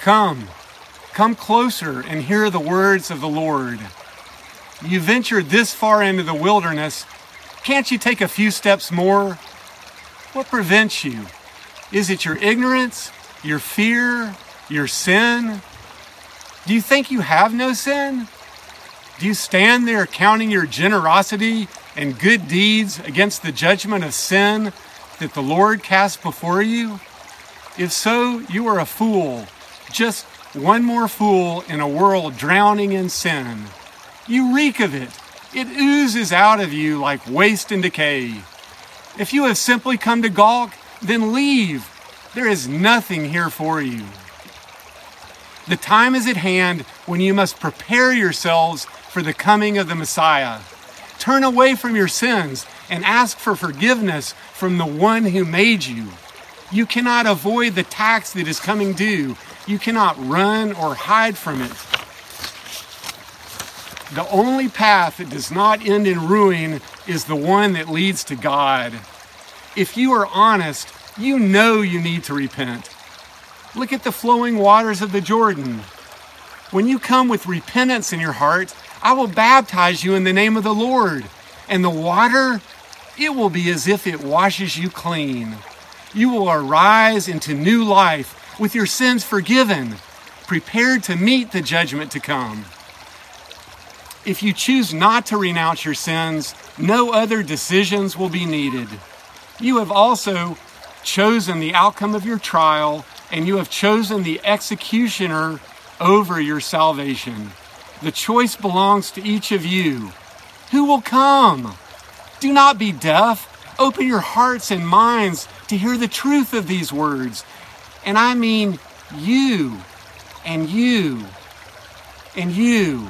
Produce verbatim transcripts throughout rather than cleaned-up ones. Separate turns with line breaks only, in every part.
Come, come closer and hear the words of the Lord. You ventured this far into the wilderness. Can't you take a few steps more? What prevents you? Is it your ignorance, your fear, your sin? Do you think you have no sin? Do you stand there counting your generosity and good deeds against the judgment of sin that the Lord casts before you? If so, you are a fool, just one more fool in a world drowning in sin. You reek of it. It oozes out of you like waste and decay. If you have simply come to gawk, then leave. There is nothing here for you. The time is at hand when you must prepare yourselves for the coming of the Messiah. Turn away from your sins and ask for forgiveness from the one who made you. You cannot avoid the tax that is coming due. You cannot run or hide from it. The only path that does not end in ruin is the one that leads to God. If you are honest, you know you need to repent. Look at the flowing waters of the Jordan. When you come with repentance in your heart, I will baptize you in the name of the Lord. And the water, it will be as if it washes you clean. You will arise into new life with your sins forgiven, prepared to meet the judgment to come. If you choose not to renounce your sins, no other decisions will be needed. You have also chosen the outcome of your trial, and you have chosen the executioner over your salvation. The choice belongs to each of you. Who will come? Do not be deaf. Open your hearts and minds to hear the truth of these words. And I mean you, and you, and you.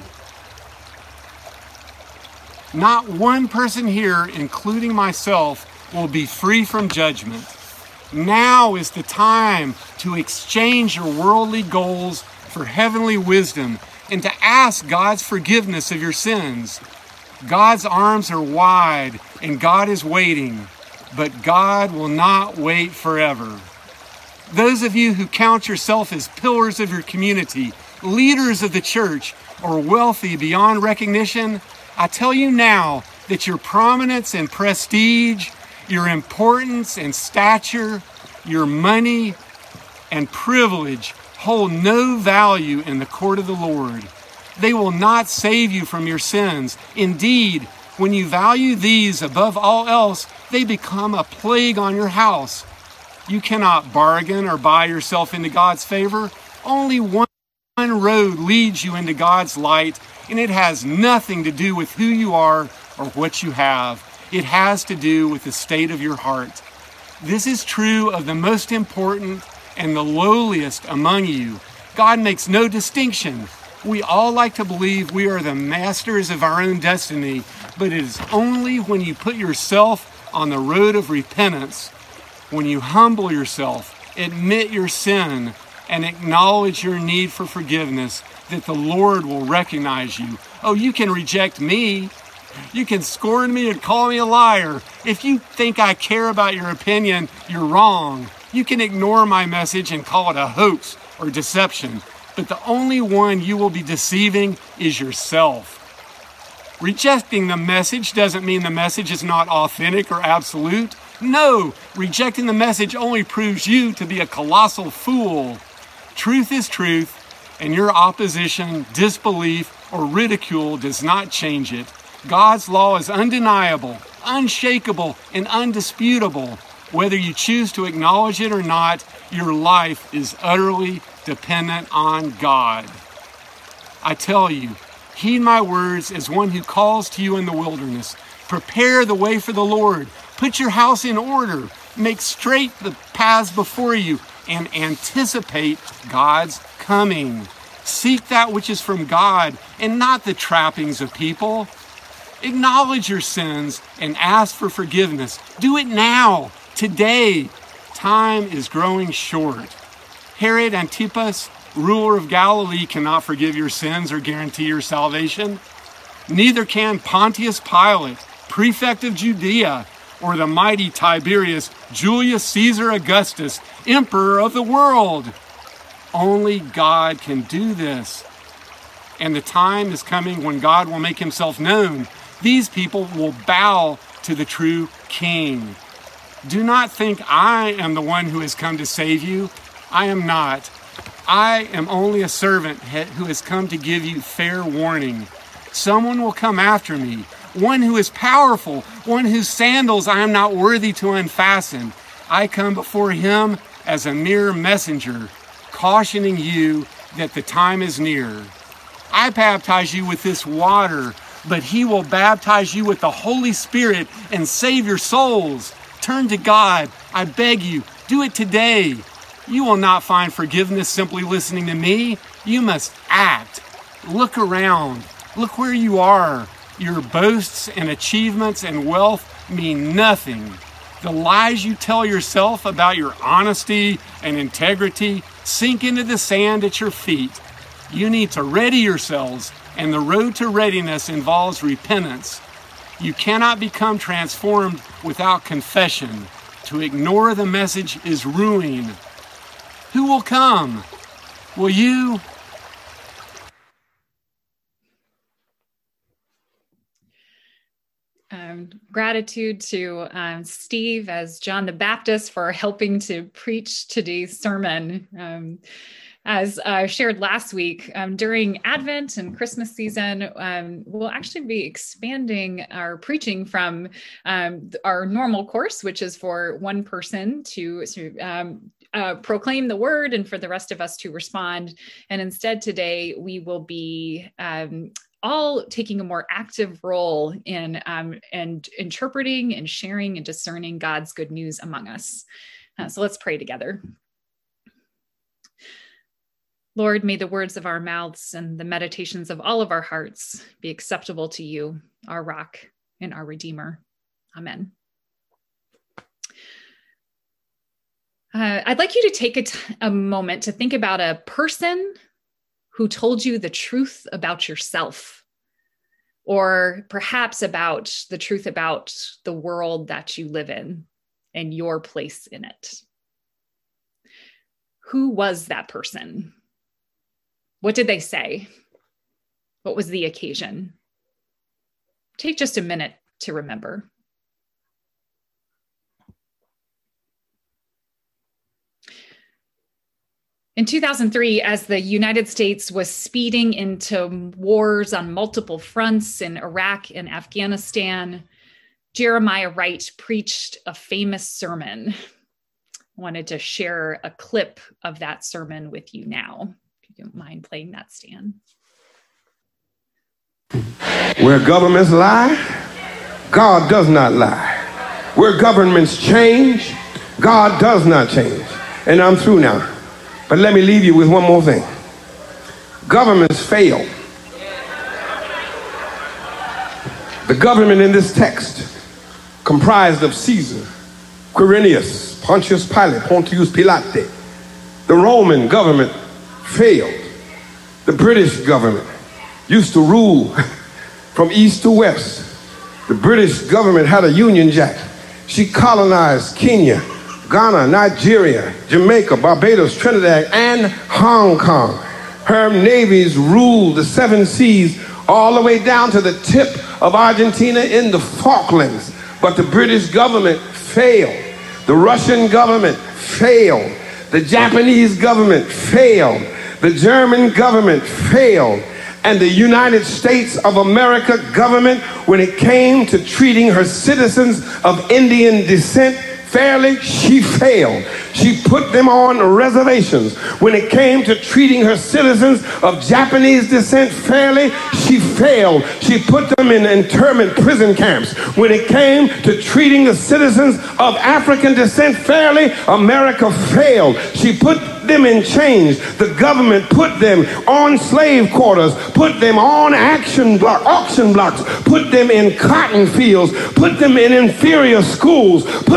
Not one person here, including myself, will be free from judgment. Now is the time to exchange your worldly goals for heavenly wisdom and to ask God's forgiveness of your sins. God's arms are wide and God is waiting, but God will not wait forever. Those of you who count yourself as pillars of your community, leaders of the church, or wealthy beyond recognition, I tell you now that your prominence and prestige, your importance and stature, your money and privilege hold no value in the court of the Lord. They will not save you from your sins. Indeed, when you value these above all else, they become a plague on your house. You cannot bargain or buy yourself into God's favor. Only one road leads you into God's light, and it has nothing to do with who you are or what you have. It has to do with the state of your heart. This is true of the most important and the lowliest among you. God makes no distinction. We all like to believe we are the masters of our own destiny, but it is only when you put yourself on the road of repentance, when you humble yourself, admit your sin, and acknowledge your need for forgiveness, that the Lord will recognize you. Oh, you can reject me. You can scorn me and call me a liar. If you think I care about your opinion, you're wrong. You can ignore my message and call it a hoax or deception. But the only one you will be deceiving is yourself. Rejecting the message doesn't mean the message is not authentic or absolute. No, rejecting the message only proves you to be a colossal fool. Truth is truth, and your opposition, disbelief, or ridicule does not change it. God's law is undeniable, unshakable, and undisputable. Whether you choose to acknowledge it or not, your life is utterly dependent on God. I tell you, heed my words as one who calls to you in the wilderness. Prepare the way for the Lord. Put your house in order. Make straight the paths before you and anticipate God's coming. Seek that which is from God and not the trappings of people. Acknowledge your sins and ask for forgiveness. Do it now, today. Time is growing short. Herod Antipas, ruler of Galilee, cannot forgive your sins or guarantee your salvation. Neither can Pontius Pilate, prefect of Judea, or the mighty Tiberius Julius Caesar Augustus, emperor of the world. Only God can do this. And the time is coming when God will make himself known. These people will bow to the true King. Do not think I am the one who has come to save you. I am not. I am only a servant who has come to give you fair warning. Someone will come after me, one who is powerful, one whose sandals I am not worthy to unfasten. I come before him as a mere messenger, cautioning you that the time is near. I baptize you with this water, but he will baptize you with the Holy Spirit and save your souls. Turn to God. I beg you, do it today. You will not find forgiveness simply listening to me. You must act. Look around. Look where you are. Your boasts and achievements and wealth mean nothing. The lies you tell yourself about your honesty and integrity sink into the sand at your feet. You need to ready yourselves, and the road to readiness involves repentance. You cannot become transformed without confession. To ignore the message is ruin. Who will come? Will you?
Um, gratitude to um, Steve as John the Baptist for helping to preach today's sermon. Um, as I shared last week, um, during Advent and Christmas season, um, we'll actually be expanding our preaching from um, our normal course, which is for one person to, to um, uh, proclaim the word and for the rest of us to respond. And instead today, we will be um, all taking a more active role in um, and interpreting and sharing and discerning God's good news among us. Uh, so let's pray together. Lord, may the words of our mouths and the meditations of all of our hearts be acceptable to you, our rock and our Redeemer. Amen. Uh, I'd like you to take a, t- a moment to think about a person who told you the truth about yourself, or perhaps about the truth about the world that you live in and your place in it. Who was that person? What did they say? What was the occasion? Take just a minute to remember. In two thousand three, as the United States was speeding into wars on multiple fronts in Iraq and Afghanistan, Jeremiah Wright preached a famous sermon. I wanted to share a clip of that sermon with you now. If you don't mind playing that, Stan.
Where governments lie, God does not lie. Where governments change, God does not change. And I'm through now. But let me leave you with one more thing. Governments fail. The government in this text, comprised of Caesar, Quirinius, Pontius Pilate, Pontius Pilate. The Roman government failed. The British government used to rule from east to west. The British government had a Union Jack. She colonized Kenya, Ghana, Nigeria, Jamaica, Barbados, Trinidad, and Hong Kong. Her navies ruled the seven seas all the way down to the tip of Argentina in the Falklands. But the British government failed. The Russian government failed. The Japanese government failed. The German government failed. And the United States of America government, when it came to treating her citizens of Indian descent fairly, she failed. She put them on reservations. When it came to treating her citizens of Japanese descent fairly, she failed. She put them in internment prison camps. When it came to treating the citizens of African descent fairly, America failed. She put them in chains. The government put them on slave quarters, put them on action block, auction blocks, put them in cotton fields, put them in inferior schools, put them in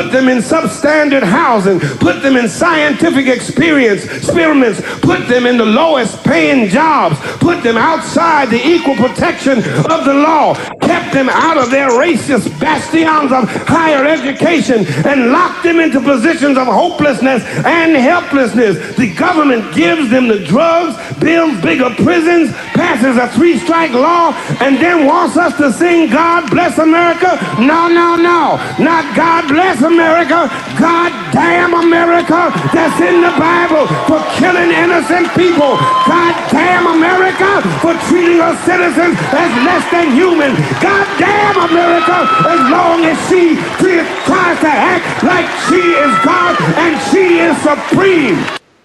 substandard housing, put them in scientific experience, experiments, put them in the lowest paying jobs, put them outside the equal protection of the law, kept them out of their racist bastions of higher education, and locked them into positions of hopelessness and helplessness. The government gives them the drugs, builds bigger prisons, passes a three-strike law, and then wants us to sing God Bless America? No, no, no. Not God Bless America. God damn America that's in the Bible for killing innocent people. God damn America for treating her citizens as less than human. God damn America as long as she tries to act like she is God and she is supreme.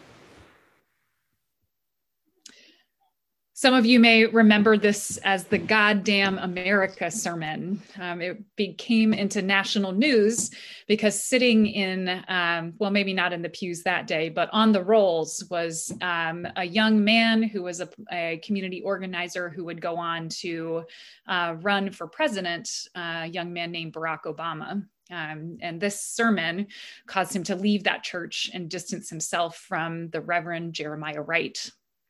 Some of you may remember this as the Goddamn America sermon. Um, it became into national news because sitting in, um, well, maybe not in the pews that day, but on the rolls was um, a young man who was a, a community organizer who would go on to uh, run for president, a young man named Barack Obama. Um, and this sermon caused him to leave that church and distance himself from the Reverend Jeremiah Wright.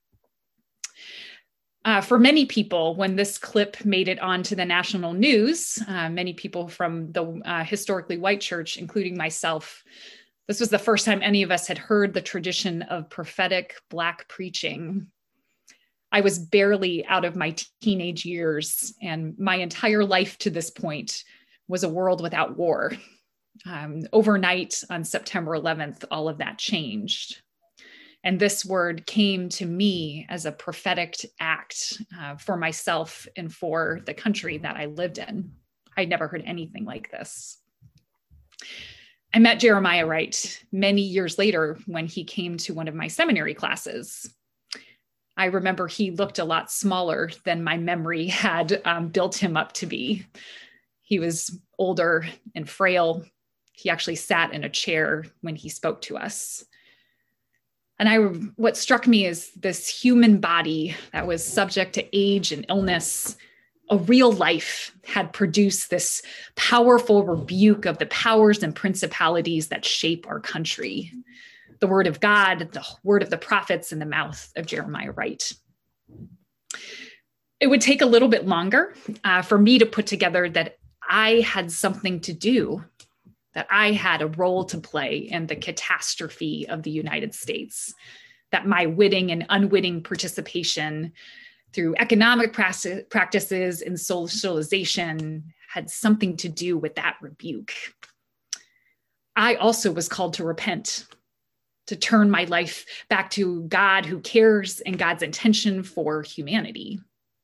Uh, for many people, when this clip made it onto the national news, uh, many people from the uh, historically white church, including myself, this was the first time any of us had heard the tradition of prophetic Black preaching. I was barely out of my teenage years, and my entire life to this point was a world without war. Um, overnight on September eleventh, all of that changed. And this word came to me as a prophetic act uh, for myself and for the country that I lived in. I'd never heard anything like this. I met Jeremiah Wright many years later when he came to one of my seminary classes. I remember he looked a lot smaller than my memory had um, built him up to be. He was older and frail. He actually sat in a chair when he spoke to us. And I, what struck me is this human body that was subject to age and illness, a real life had produced this powerful rebuke of the powers and principalities that shape our country. The word of God, the word of the prophets in the mouth of Jeremiah Wright. It would take a little bit longer uh, for me to put together that I had something to do, that I had a role to play in the catastrophe of the United States, that my witting and unwitting participation through economic practices and socialization had something to do with that rebuke. I also was called to repent, to turn my life back to God who cares and God's intention for humanity.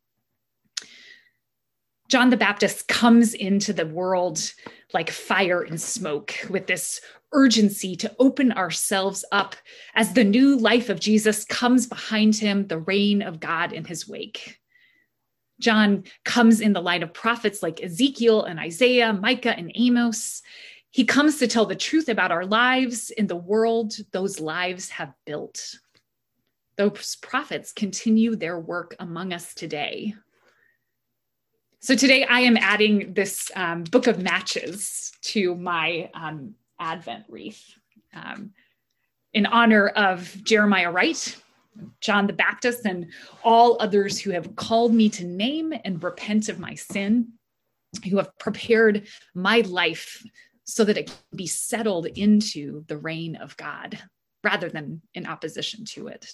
John the Baptist comes into the world like fire and smoke with this urgency to open ourselves up as the new life of Jesus comes behind him, the reign of God in his wake. John comes in the light of prophets like Ezekiel and Isaiah, Micah and Amos. He comes to tell the truth about our lives in the world those lives have built. Those prophets continue their work among us today. So today I am adding this um, book of matches to my um, Advent wreath um, in honor of Jeremiah Wright, John the Baptist, and all others who have called me to name and repent of my sin, who have prepared my life so that it can be settled into the reign of God rather than in opposition to it.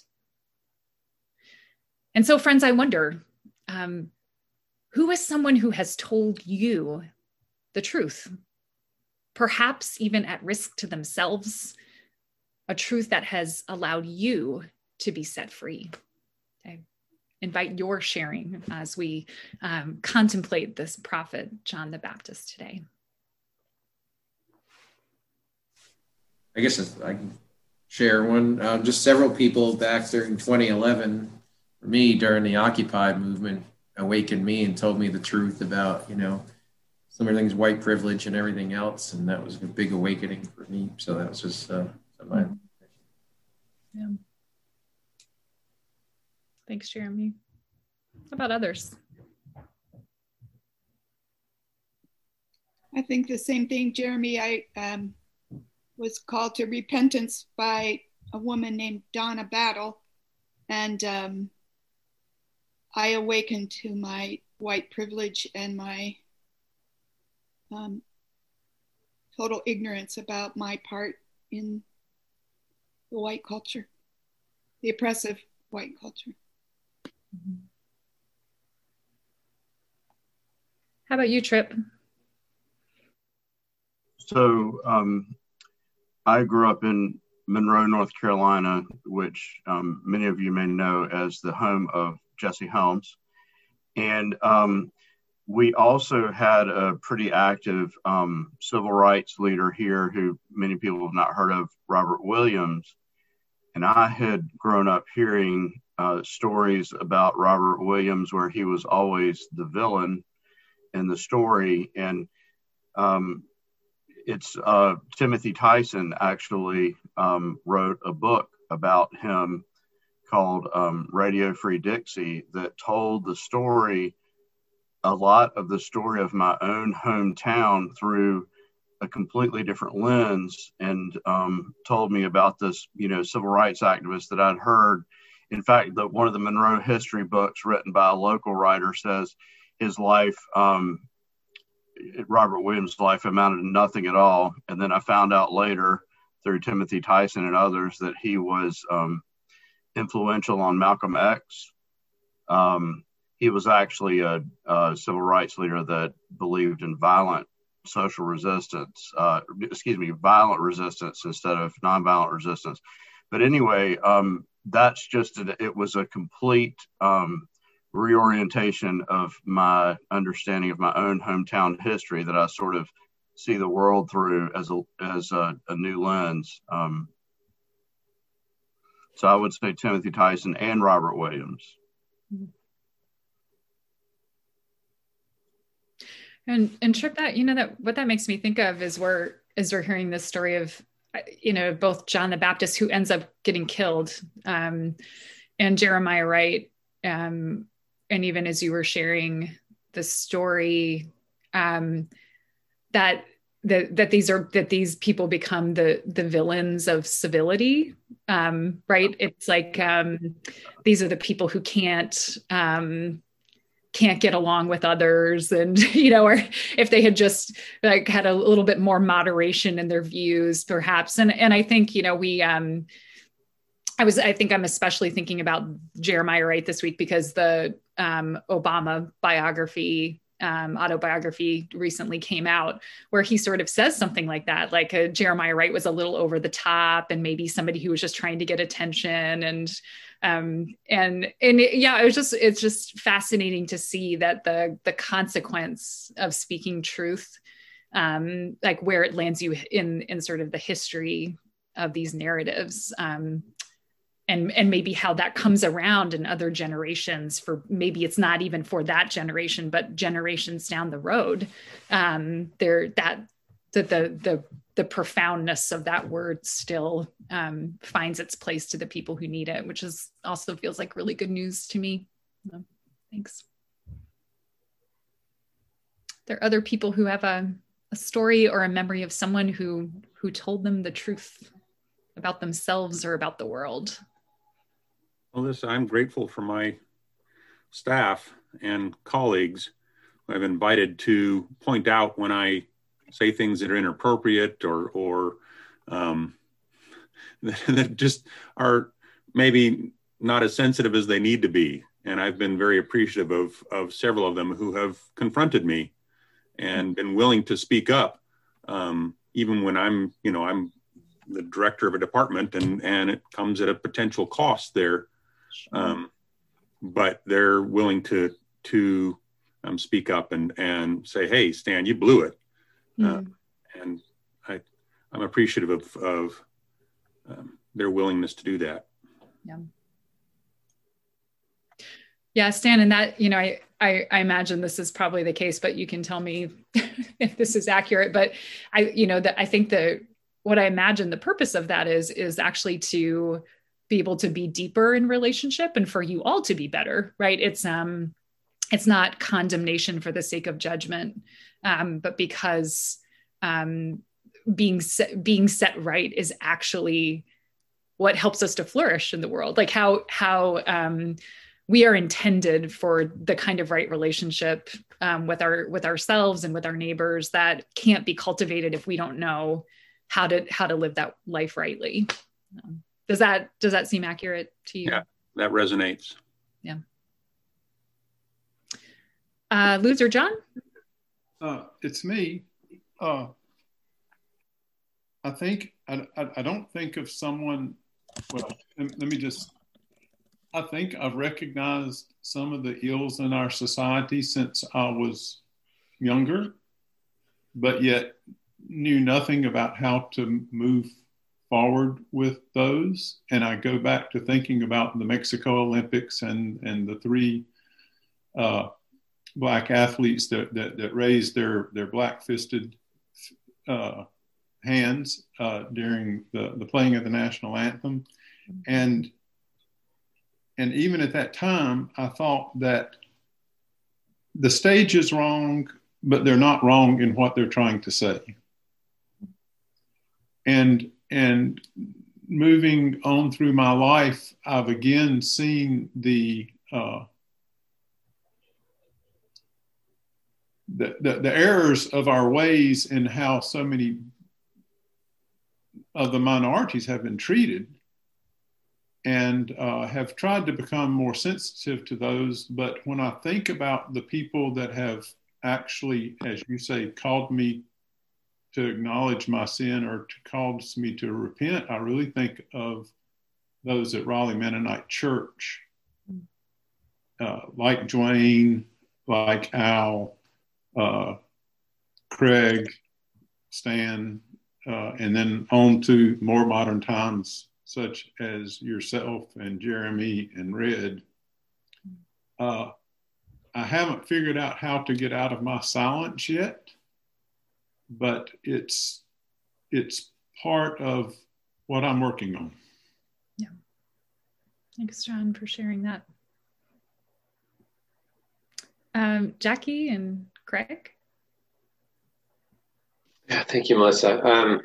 And so, friends, I wonder, um, who is someone who has told you the truth, perhaps even at risk to themselves, a truth that has allowed you to be set free? I invite your sharing as we um, contemplate this prophet, John the Baptist, today.
I guess I can share one. Uh, just several people back during twenty eleven, for me, during the Occupy movement, awakened me and told me the truth about, you know, some of the things, white privilege and everything else. And that was a big awakening for me. So that was just uh, my.
Yeah. Thanks, Jeremy. How about others?
I think the same thing, Jeremy. I um, was called to repentance by a woman named Donna Battle. And um, I awakened to my white privilege and my um, total ignorance about my part in the white culture, the oppressive white culture.
How about you, Tripp?
So um, I grew up in Monroe, North Carolina, which um, many of you may know as the home of Jesse Helms. And um, we also had a pretty active um, civil rights leader here who many people have not heard of, Robert Williams. And I had grown up hearing uh, stories about Robert Williams where he was always the villain in the story. And um, it's uh, Timothy Tyson actually um, wrote a book about him called um, Radio Free Dixie that told the story, a lot of the story of my own hometown through a completely different lens, and um, told me about this, you know, civil rights activist that I'd heard. In fact, the, one of the Monroe history books written by a local writer says his life, um, Robert Williams' life amounted to nothing at all. And then I found out later through Timothy Tyson and others that he was um, influential on Malcolm X. Um, he was actually a, a civil rights leader that believed in violent social resistance, uh, excuse me, violent resistance instead of nonviolent resistance. But anyway, um, that's just, a, it was a complete um, reorientation of my understanding of my own hometown history that I sort of see the world through as a, as a, a new lens. Um, so I would say Timothy Tyson and Robert Williams.
And and Tripp, that, you know, that what that makes me think of is we're is we're hearing this story of, you know, both John the Baptist, who ends up getting killed, um, and Jeremiah Wright. Um, and even as you were sharing the story, um, that that that these are that these people become the the villains of civility, um, right? It's like um, these are the people who can't. Um, can't get along with others, and, you know, or if they had just like had a little bit more moderation in their views, perhaps. And and I think, you know, we, um, I was, I think I'm especially thinking about Jeremiah Wright this week because the um, Obama biography, um, autobiography recently came out where he sort of says something like that, like uh, Jeremiah Wright was a little over the top and maybe somebody who was just trying to get attention. And Um, and, and it, yeah, it was just, it's just fascinating to see that the, the consequence of speaking truth, um, like where it lands you in, in sort of the history of these narratives, um, and, and maybe how that comes around in other generations for, maybe it's not even for that generation, but generations down the road, um, there, that, that the, the, the profoundness of that word still um, finds its place to the people who need it, which is also feels like really good news to me. So, thanks. There are other people who have a, a story or a memory of someone who who told them the truth about themselves or about the world.
Well, this, I'm grateful for my staff and colleagues who I've invited to point out when I say things that are inappropriate or or um, that just are maybe not as sensitive as they need to be. And I've been very appreciative of of several of them who have confronted me and been willing to speak up, um, even when I'm, you know, I'm the director of a department and and it comes at a potential cost there. Um, but they're willing to to um, speak up and and say, hey, Stan, you blew it. Mm. Uh, and I, I'm appreciative of, of um, their willingness to do that.
Yeah. Yeah, Stan, and that, you know, I, I, I imagine this is probably the case, but you can tell me if this is accurate. But I, you know, that I think that what I imagine the purpose of that is, is actually to be able to be deeper in relationship and for you all to be better, right? It's, um, it's not condemnation for the sake of judgment, um, but because um, being set, being set right is actually what helps us to flourish in the world. Like how how um, we are intended for the kind of right relationship um, with our with ourselves and with our neighbors that can't be cultivated if we don't know how to how to live that life rightly. Um, does that does that seem accurate to you?
Yeah, that resonates.
Yeah. Uh, Luz or John?
Uh, it's me. Uh, I think, I, I, I don't think of someone, well, let, let me just, I think I've recognized some of the ills in our society since I was younger, but yet knew nothing about how to move forward with those. And I go back to thinking about the Mexico Olympics and, and the three uh, Black athletes that, that, that raised their, their black-fisted uh, hands uh, during the, the playing of the national anthem. And, and even at that time, I thought that the stage is wrong, but they're not wrong in what they're trying to say. And, and moving on through my life, I've again seen the, uh, the, the, the errors of our ways and how so many of the minorities have been treated, and uh, have tried to become more sensitive to those. But when I think about the people that have actually, as you say, called me to acknowledge my sin or to cause me to repent, I really think of those at Raleigh Mennonite Church, uh, like Dwayne, like Al, uh, Craig, Stan, Uh, and then on to more modern times, such as yourself and Jeremy and Red. Uh, I haven't figured out how to get out of my silence yet, but it's it's part of what I'm working on.
Yeah. Thanks, John, for sharing that. Um, Jackie and Craig?
Yeah, thank you, Melissa. Um,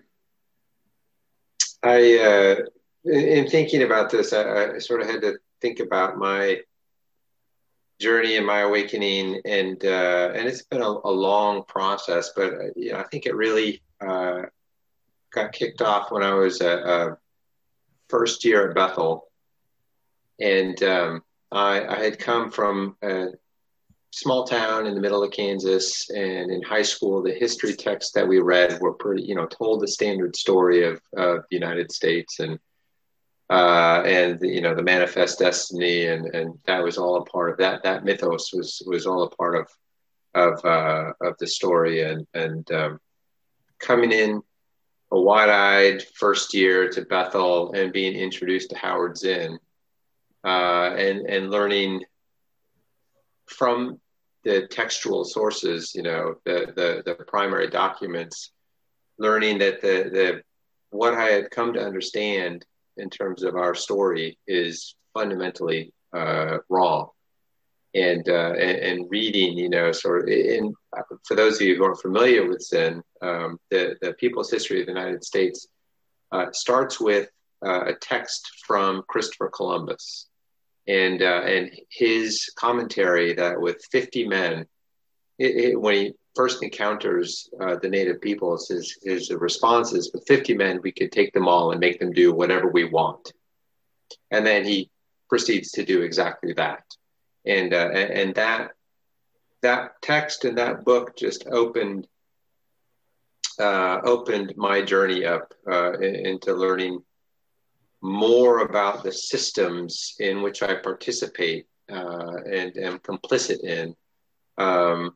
I, uh, in, in thinking about this, I, I sort of had to think about my journey and my awakening, and uh, and it's been a, a long process. But uh, you know, I think it really uh, got kicked off when I was a, a first year at Bethel, and um, I, I had come from a small town in the middle of Kansas, and in high school, the history texts that we read were pretty, you know, told the standard story of, of the United States and, uh, and, the, you know, the manifest destiny. And, and that was all a part of that, that mythos was, was all a part of, of, uh, of the story. And, and, um, coming in a wide-eyed first year to Bethel and being introduced to Howard Zinn, uh, and, and learning from the textual sources, you know, the, the, the primary documents, learning that the, the, what I had come to understand in terms of our story is fundamentally uh, wrong. And, uh, and, and reading, you know, sort of, in, for those of you who aren't familiar with Zinn, um, the, the People's History of the United States uh, starts with uh, a text from Christopher Columbus. And uh, and his commentary that with fifty men, it, it, when he first encounters uh, the native peoples, his, his response is, with fifty men, we could take them all and make them do whatever we want. And then he proceeds to do exactly that. And uh, and that that text and that book just opened uh, opened my journey up uh, into learning more about the systems in which I participate uh, and am complicit in, um,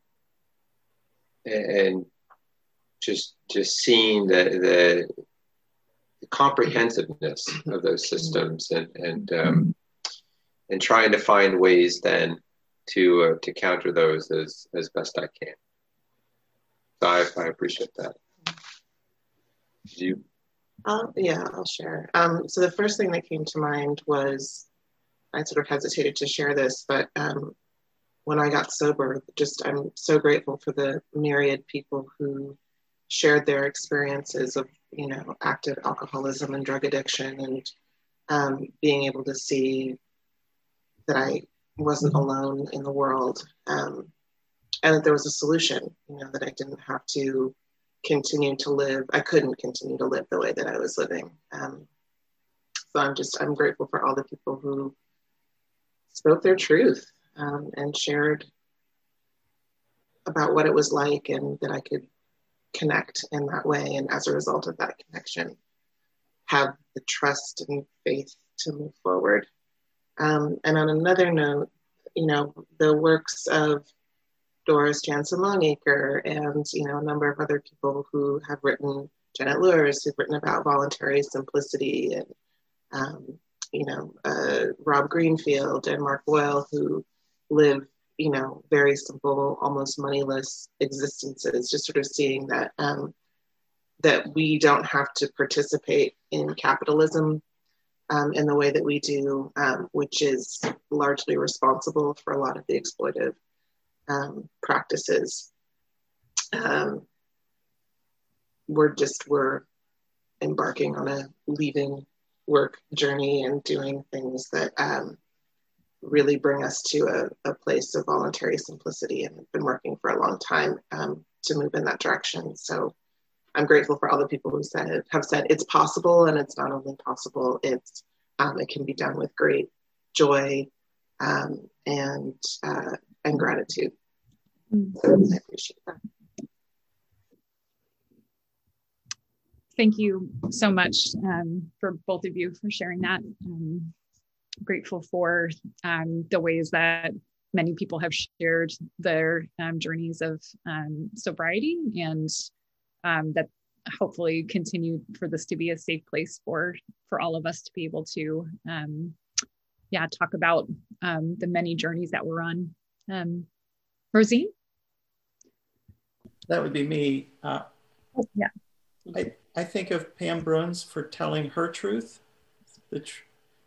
and just just seeing the, the comprehensiveness of those systems, and and um, and trying to find ways then to uh, to counter those as as best I can. So I, I appreciate that. Did you?
I'll, yeah, I'll share. Um, so the first thing that came to mind was, I sort of hesitated to share this, but um, when I got sober, just I'm so grateful for the myriad people who shared their experiences of, you know, active alcoholism and drug addiction, and um, being able to see that I wasn't alone in the world, um, and that there was a solution, you know, that I didn't have to continue to live. I couldn't continue to live the way that I was living. Um, so I'm just, I'm grateful for all the people who spoke their truth um, and shared about what it was like, and that I could connect in that way. And as a result of that connection, have the trust and faith to move forward. Um, and on another note, you know, the works of Doris Jansen Longacre and, you know, a number of other people who have written, Janet Lewis, who've written about voluntary simplicity, and, um, you know, uh, Rob Greenfield and Mark Boyle, who live, you know, very simple, almost moneyless existences, just sort of seeing that, um, that we don't have to participate in capitalism um, in the way that we do, um, which is largely responsible for a lot of the exploitive um, practices. Um, we're just, we're embarking on a leaving work journey and doing things that um, really bring us to a, a place of voluntary simplicity, and have been working for a long time um, to move in that direction. So I'm grateful for all the people who said, have said it's possible, and it's not only possible, it's um, it can be done with great joy um, and uh, and gratitude. Mm-hmm. So I appreciate that.
Thank you so much um, for both of you for sharing that. Um, grateful for um, the ways that many people have shared their um, journeys of um, sobriety, and um, that hopefully continue for this to be a safe place for for all of us to be able to um, yeah talk about um, the many journeys that we're on. um, Rosine?
That would be me. uh,
oh, yeah
I, I think of Pam Bruns for telling her truth. The tr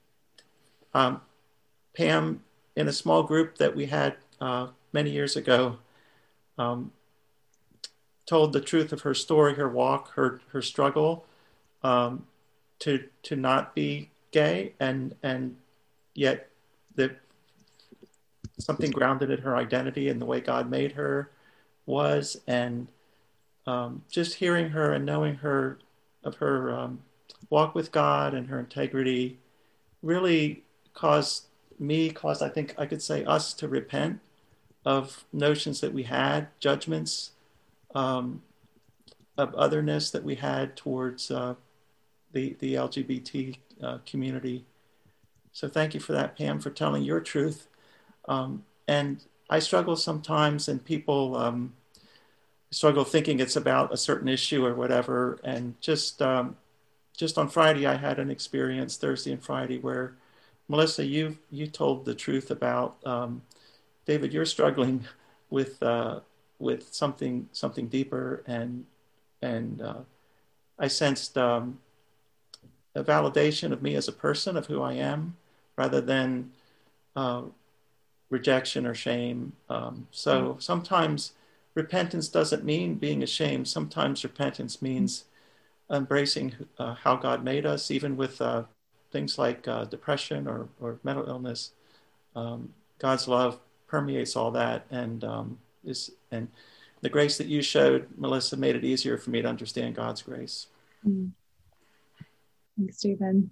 um, Pam, in a small group that we had uh, many years ago, um, told the truth of her story, her walk, her her struggle um, to to not be gay, and and yet the something grounded in her identity and the way God made her was, and um, just hearing her and knowing her of her um, walk with God and her integrity really caused me, caused I think I could say us to repent of notions that we had, judgments um, of otherness that we had towards uh, the, the L G B T uh, community. So thank you for that, Pam, for telling your truth. Um, and I struggle sometimes, and people um, struggle thinking it's about a certain issue or whatever. And just um, just on Friday, I had an experience, Thursday and Friday, where Melissa, you you told the truth about um, David. You're struggling with uh, with something something deeper, and and uh, I sensed um, a validation of me as a person, of who I am, rather than uh, rejection or shame. Um, so mm-hmm. sometimes repentance doesn't mean being ashamed. Sometimes repentance means embracing uh, how God made us, even with uh, things like uh, depression or, or mental illness. Um, God's love permeates all that, and um, is and the grace that you showed, Melissa, made it easier for me to understand God's grace.
Mm. Thanks, David.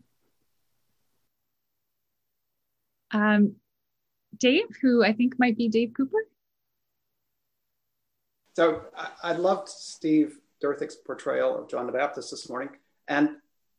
Um, Dave, who I think might be Dave Cooper.
So I, I loved Steve Durthick's portrayal of John the Baptist this morning, and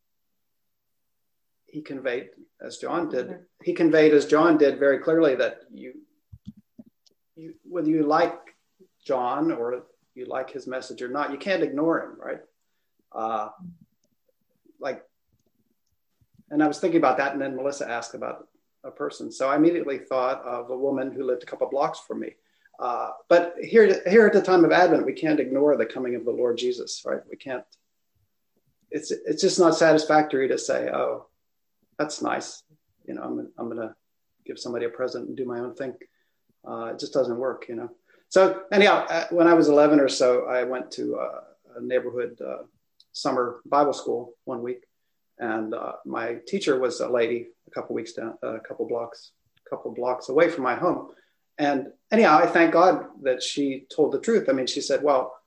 he conveyed, as John did, he conveyed as John did very clearly that you, you whether you like John or you like his message or not, you can't ignore him, right? Uh, like, and I was thinking about that, and then Melissa asked about a person. So I immediately thought of a woman who lived a couple blocks from me. Uh, but here, here at the time of Advent, we can't ignore the coming of the Lord Jesus, right? We can't, it's it's just not satisfactory to say, oh, that's nice. You know, I'm, I'm going to give somebody a present and do my own thing. Uh, it just doesn't work, you know? So anyhow, uh, when I was eleven or so, I went to uh, a neighborhood uh, summer Bible school one week. And uh, my teacher was a lady a couple weeks down, a couple blocks, a couple blocks away from my home. And anyhow, I thank God that she told the truth. I mean, she said, well,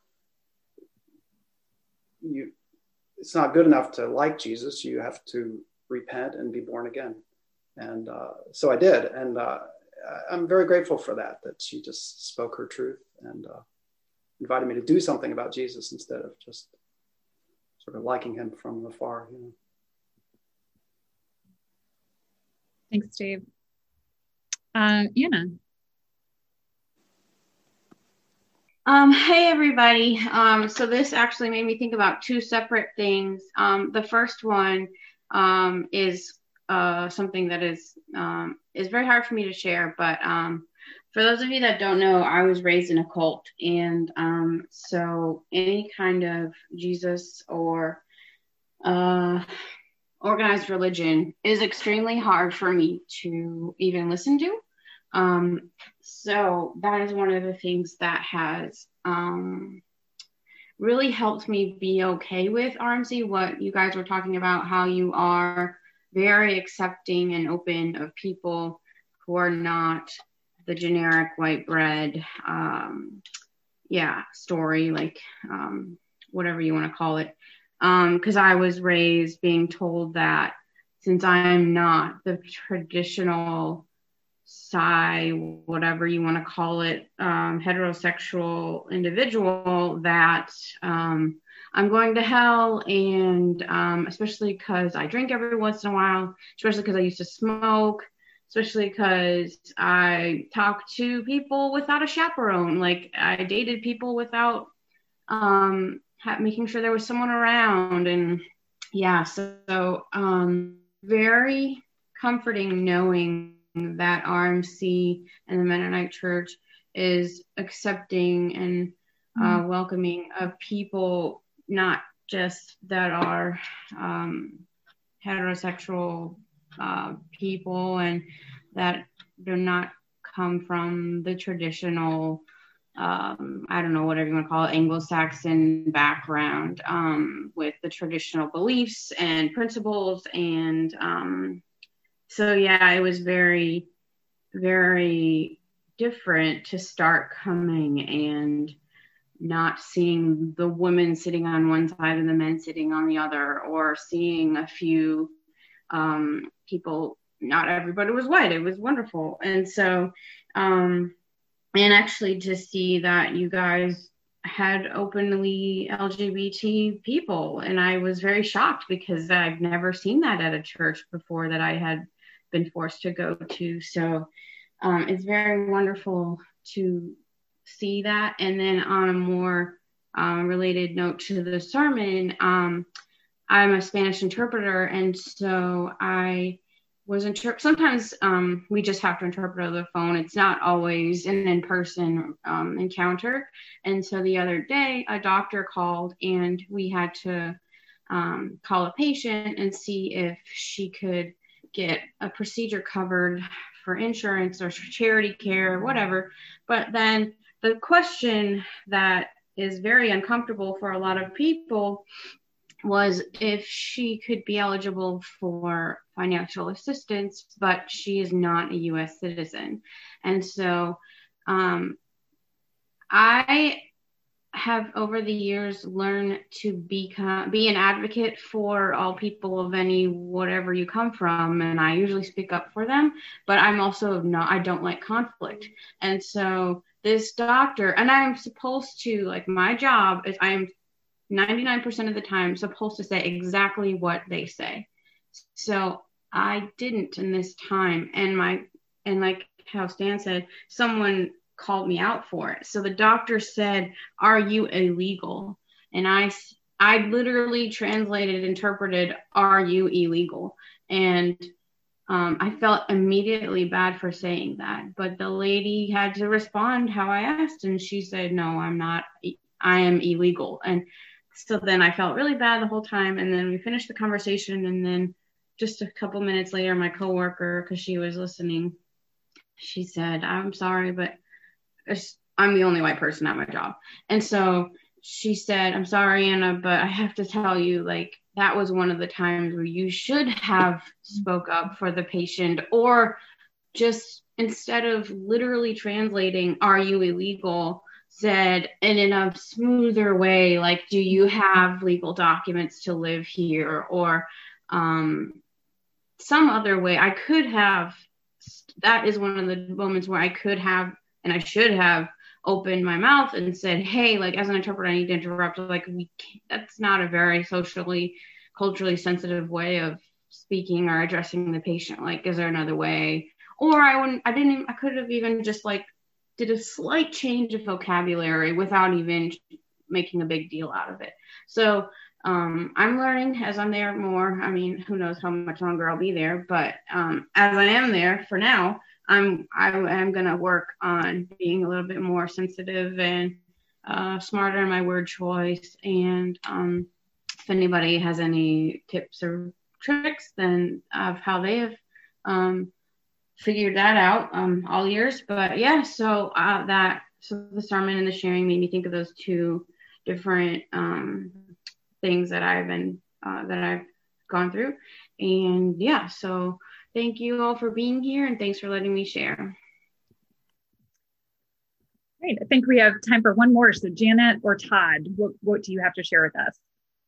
you, it's not good enough to like Jesus. You have to repent and be born again. And uh, so I did. And uh, I'm very grateful for that, that she just spoke her truth and uh, invited me to do something about Jesus instead of just sort of liking him from afar, you know.
Thanks, Dave. Uh, Anna.
Um, hey, everybody. Um, so this actually made me think about two separate things. Um, the first one um, is uh, something that is um, is very hard for me to share, but um, for those of you that don't know, I was raised in a cult, and um, so any kind of Jesus or uh, organized religion is extremely hard for me to even listen to. Um, so that is one of the things that has um, really helped me be okay with R M C, what you guys were talking about, how you are very accepting and open of people who are not the generic white bread, um, yeah, story, like um, whatever you want to call it. Because um, I was raised being told that since I'm not the traditional psi, whatever you want to call it, um, heterosexual individual, that um, I'm going to hell. And um, especially because I drink every once in a while, especially because I used to smoke, especially because I talk to people without a chaperone. Like I dated people without um, making sure there was someone around. And yeah, so, so um, very comforting knowing that R M C and the Mennonite Church is accepting and uh, welcoming of people, not just that are um, heterosexual uh, people, and that do not come from the traditional, um, I don't know, whatever you want to call it, Anglo-Saxon background um, with the traditional beliefs and principles. And um, so, yeah, it was very, very different to start coming and not seeing the women sitting on one side and the men sitting on the other, or seeing a few um, people. Not everybody was white. It was wonderful. And so, um, and actually to see that you guys had openly L G B T people. And I was very shocked because I've never seen that at a church before that I had been forced to go to. So um, it's very wonderful to see that. And then on a more uh, related note to the sermon, um, I'm a Spanish interpreter. And so I was inter- sometimes um, we just have to interpret over the phone. It's not always an in-person um, encounter. And so the other day, a doctor called and we had to um, call a patient and see if she could get a procedure covered for insurance or charity care or whatever. But then the question that is very uncomfortable for a lot of people was if she could be eligible for financial assistance, but she is not a U S citizen. And so um, I have over the years learned to become, be an advocate for all people of any, whatever you come from. And I usually speak up for them, but I'm also not, I don't like conflict. And so this doctor, and I'm supposed to, like, my job is I am ninety-nine percent of the time supposed to say exactly what they say. So I didn't in this time. And my, and like how Stan said, someone called me out for it. So the doctor said, "Are you illegal?" And I, I literally translated, interpreted, "Are you illegal?" And um, I felt immediately bad for saying that, but the lady had to respond how I asked. And she said, "No, I'm not, I am illegal." And so then I felt really bad the whole time. And then we finished the conversation. And then just a couple minutes later, my coworker, because she was listening, she said, "I'm sorry, but I'm the only white person at my job." And so she said, I'm sorry, Anna, but I have to tell you, like, that was one of the times where you should have spoke up for the patient, or just instead of literally translating, are you illegal, said in a smoother way, like, do you have legal documents to live here, or um, some other way. I could have, that is one of the moments where I could have, and I should have opened my mouth and said, hey, like, as an interpreter, I need to interrupt. Like, we can't, that's not a very socially, culturally sensitive way of speaking or addressing the patient. Like, is there another way? Or I wouldn't, I didn't, I could have even just like did a slight change of vocabulary without even making a big deal out of it. So um, I'm learning as I'm there more. I mean, who knows how much longer I'll be there, but um, as I am there for now, I'm, I am going to work on being a little bit more sensitive and uh, smarter in my word choice. And um, if anybody has any tips or tricks then of how they have um, figured that out, um, all ears. But yeah, so uh, that, so the sermon and the sharing made me think of those two different um, things that I've been, uh, that I've gone through. And yeah, so thank you all for being here, and thanks for letting me share.
Great. I think we have time for one more. So Janet or Todd, what, what do you have to share with us?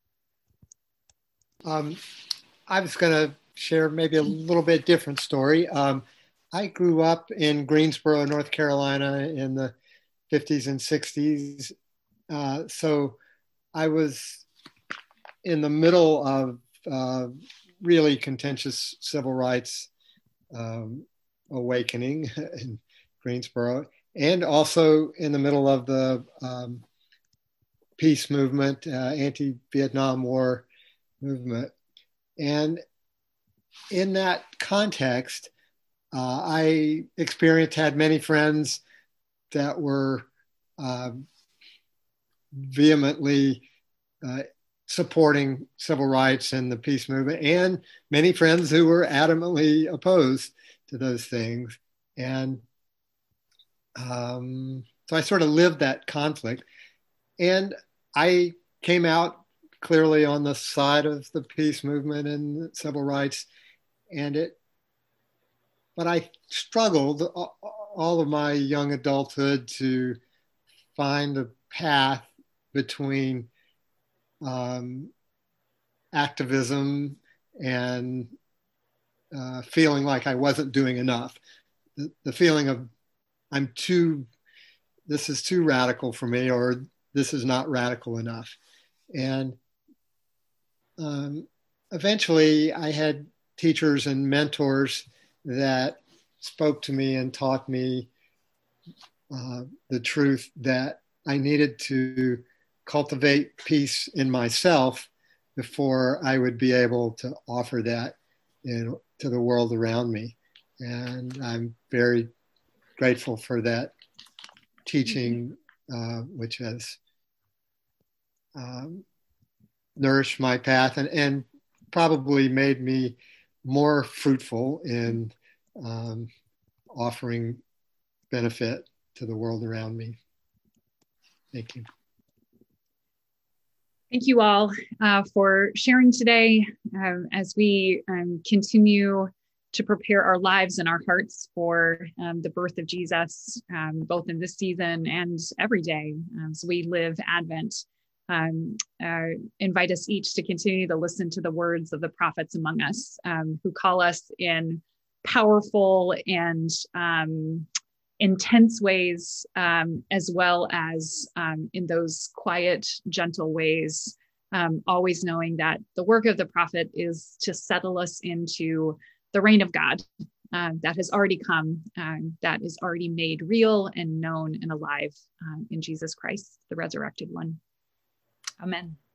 Um, I was going to share maybe a little bit different story. Um, I grew up in Greensboro, North Carolina in the fifties and sixties. Uh, so I was in the middle of uh, really contentious civil rights um, awakening in Greensboro, and also in the middle of the um, peace movement, uh, anti-Vietnam War movement. And in that context, uh, I experienced, had many friends that were uh, vehemently uh, supporting civil rights and the peace movement, and many friends who were adamantly opposed to those things. And um, so I sort of lived that conflict. And I came out clearly on the side of the peace movement and civil rights. And it, but I struggled all of my young adulthood to find a path between um, activism and uh, feeling like I wasn't doing enough. The, the feeling of I'm too, this is too radical for me, or this is not radical enough. And um, eventually I had teachers and mentors that spoke to me and taught me uh, the truth that I needed to cultivate peace in myself before I would be able to offer that in, to the world around me. And I'm very grateful for that teaching, uh, which has um, nourished my path and, and probably made me more fruitful in um, offering benefit to the world around me. Thank you.
Thank you all uh, for sharing today um, as we um, continue to prepare our lives and our hearts for um, the birth of Jesus, um, both in this season and every day as we live Advent. Um, uh, invite us each to continue to listen to the words of the prophets among us um, who call us in powerful and um, intense ways, um, as well as um, in those quiet, gentle ways, um, always knowing that the work of the prophet is to settle us into the reign of God uh, that has already come, uh, that is already made real and known and alive uh, in Jesus Christ, the resurrected one. Amen.